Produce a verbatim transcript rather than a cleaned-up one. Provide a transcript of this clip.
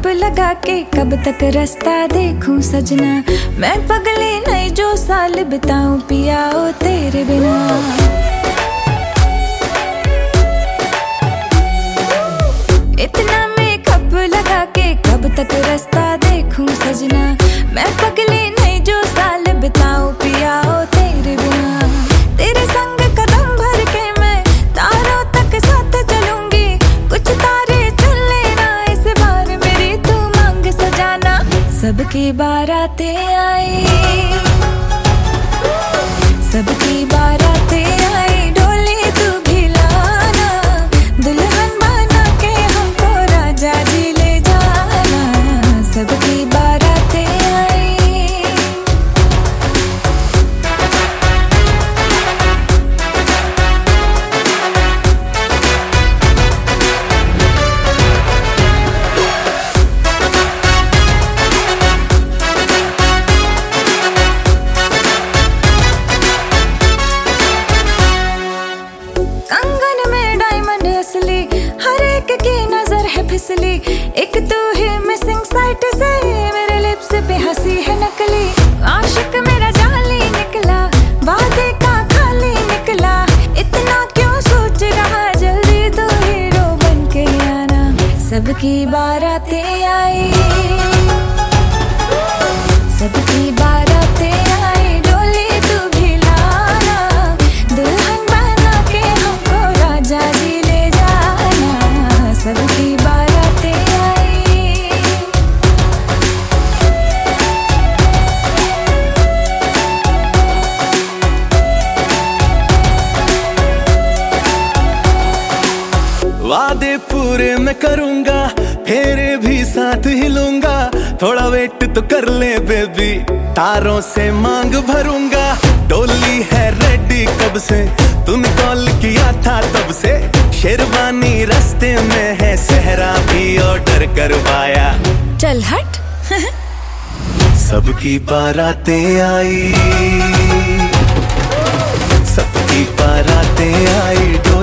Cup लगा के कब तक रास्ता देखूं सजना। मैं पगली नहीं जो साल बिताऊं पिया ओ तेरे बिना। इतना मेकअप लगा के कब तक रास्ता देखूं सजना। मैं पगली नहीं जो साल बिताऊं पिया ओ तेरे बिना। तेरे संग कदम भर के मैं तारों तक साथ चलूंगी। कुछ तारे चुन लेना इस बार मेरी तू मांग सजाना। सबकी बारातें आई, सबकी बारातें आई, डोली तू भी लाना। दुल्हन बना के हमको राजा जी ले जाना। सबकी बारातें आई। कंगन में डायमंड असली, हर एक की नजर है फिसली। एक तू ही मिसिंग साइट से मेरे लिप्स पे हंसी है नकली। आशिक मेरा जाली निकला, वादे का खाली निकला। इतना क्यों सोच रहा, जल्दी तो हीरो बन के आना। सबकी बारातें आई, सबकी बारातें आई, डोली तू भी लाना। दुल्हन बना के हमको राजा जी ले जाना। सबकी बारातें आई। वादे पूरे मैं करूंगा, फेरे भी साथ हिलूंगा। थोड़ा वेट तो कर ले बेबी, तारों से मांग भरूंगा। डोली है रेडी कब से, तूने कॉल किया था तब से। शेरवानी रास्ते में है, सहरा भी ऑर्डर करवाया। चल हट। सबकी बारातें आई, सबकी बारातें आई।